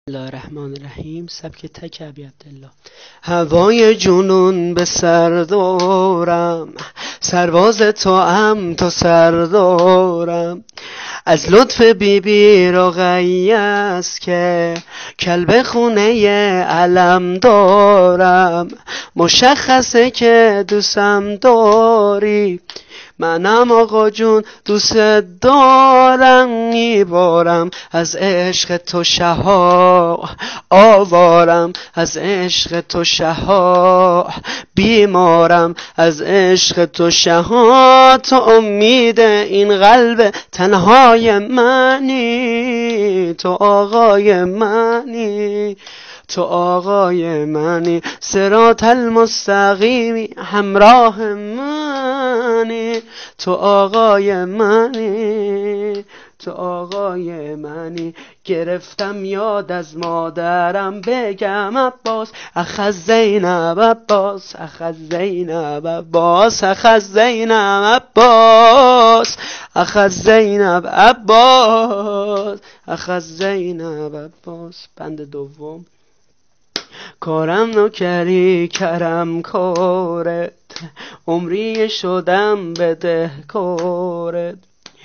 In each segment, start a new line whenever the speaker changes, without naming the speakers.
الله الرحمن الرحیم. سبک تک ابی عبدالله. هوای جنون به سر دارم، سرباز تو ام تو سردارم. از لطف بیبی رقیه که کلب خونه علم دارم. مشخصه که دوستم داری، منم آقا جون دوست دارم. میبارم از عشق تو شها، آوارم از عشق تو شها، بیمارم از عشق تو شها. تو امید این قلب تنهای منی، تو آقای منی، تو آقای منی. صراط المستقیمی همراه منی، تو آقای منی، تو آقای منی. گرفتم یاد از مادرم بگم عباس اخ زینب عباس، اخ زینب عباس، اخ زینب عباس، اخ زینب عباس، اخ زینب عباس. بند دوم. کارم نوکری کرم کارت، عمری شدم بدهکارت.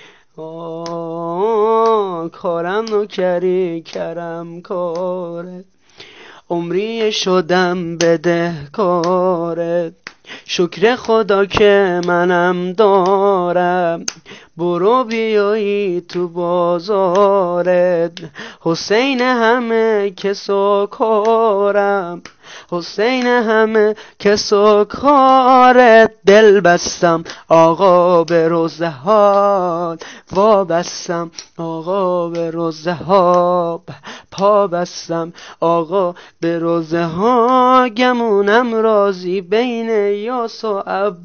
کارم نوکری کرم کارت، عمری شدم بدهکارت. شکر خدا که منم دارم، برو بیایی تو بازارت. حسین همه کسو کارم، حسین همه کسو کارت. دل بستم آقا به روزه ها، وابستم آقا به روزه ها، پا بستم آقا به روزه ها. گمونم رازی بین یاس و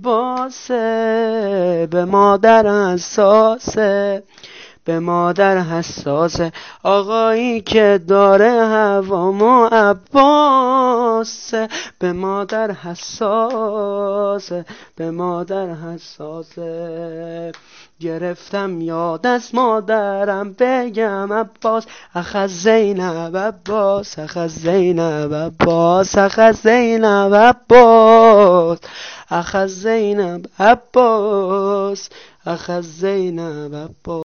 عباسه، به مادر حساسه، به مادر حساسه. آقایی که داره هوامو عباسه، به مادر حساسه، به مادر حساسه. گرفتم یاد از مادرم بگم عباس اخ زینب عباس، اخ زینب عباس، اخ زینب عباس، اخ زینب عباس، اخ زینب عباس.